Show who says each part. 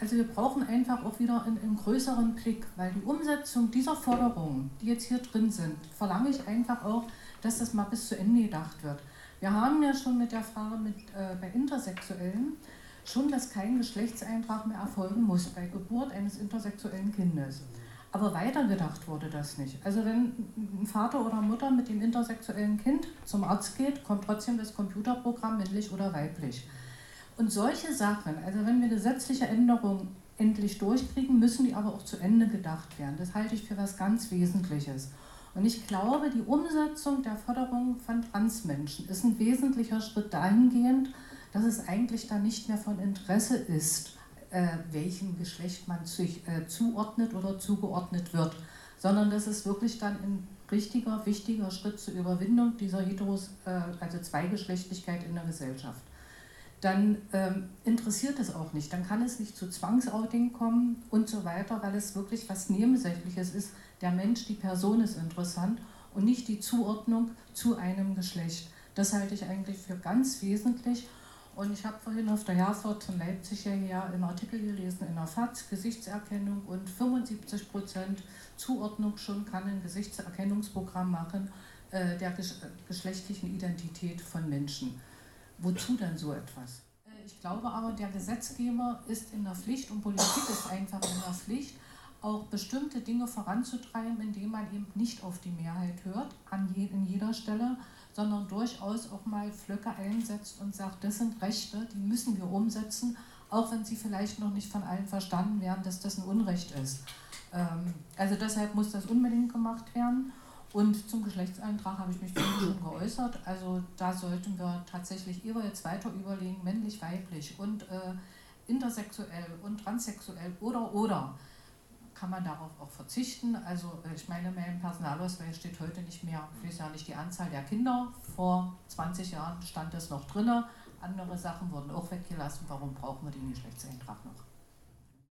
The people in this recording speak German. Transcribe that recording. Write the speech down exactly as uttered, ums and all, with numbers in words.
Speaker 1: Also wir brauchen einfach auch wieder einen, einen größeren Blick, weil die Umsetzung dieser Forderungen, die jetzt hier drin sind, verlange ich einfach auch, dass das mal bis zu Ende gedacht wird. Wir haben ja schon mit der Frage mit, äh, bei Intersexuellen schon, dass kein Geschlechtseintrag mehr erfolgen muss bei Geburt eines intersexuellen Kindes. Aber weitergedacht wurde das nicht. Also wenn ein Vater oder Mutter mit dem intersexuellen Kind zum Arzt geht, kommt trotzdem das Computerprogramm männlich oder weiblich. Und solche Sachen, also wenn wir gesetzliche Änderungen endlich durchkriegen, müssen die aber auch zu Ende gedacht werden. Das halte ich für was ganz Wesentliches. Und ich glaube, die Umsetzung der Forderungen von Transmenschen ist ein wesentlicher Schritt dahingehend, dass es eigentlich da nicht mehr von Interesse ist, äh, welchem Geschlecht man sich äh, zuordnet oder zugeordnet wird, sondern dass es wirklich dann ein richtiger, wichtiger Schritt zur Überwindung dieser Heteros, äh, also Zweigeschlechtlichkeit in der Gesellschaft. Dann ähm, interessiert es auch nicht, dann kann es nicht zu Zwangsouting kommen und so weiter, weil es wirklich was Nebensächliches ist. Der Mensch, die Person ist interessant und nicht die Zuordnung zu einem Geschlecht. Das halte ich eigentlich für ganz wesentlich. Und ich habe vorhin auf der Herfahrt von Leipzig hierher einen Artikel gelesen in der F A Z, Gesichtserkennung und fünfundsiebzig Prozent Zuordnung schon kann ein Gesichtserkennungsprogramm machen äh, der gesch geschlechtlichen Identität von Menschen. Wozu denn so etwas? Ich glaube aber, der Gesetzgeber ist in der Pflicht und Politik ist einfach in der Pflicht, auch bestimmte Dinge voranzutreiben, indem man eben nicht auf die Mehrheit hört, an je, in jeder Stelle, sondern durchaus auch mal Flöcke einsetzt und sagt, das sind Rechte, die müssen wir umsetzen, auch wenn sie vielleicht noch nicht von allen verstanden werden, dass das ein Unrecht ist. Ähm, also deshalb muss das unbedingt gemacht werden. Und zum Geschlechtseintrag habe ich mich schon geäußert. Also da sollten wir tatsächlich jeweils weiter überlegen, männlich, weiblich und äh, intersexuell und transsexuell oder oder. Kann man darauf auch verzichten? Also ich meine, in meinem Personalausweis steht heute nicht mehr, ich weiß ja nicht die Anzahl der Kinder. Vor zwanzig Jahren stand das noch drin. Andere Sachen wurden auch weggelassen. Warum brauchen wir den Geschlechtseintrag noch?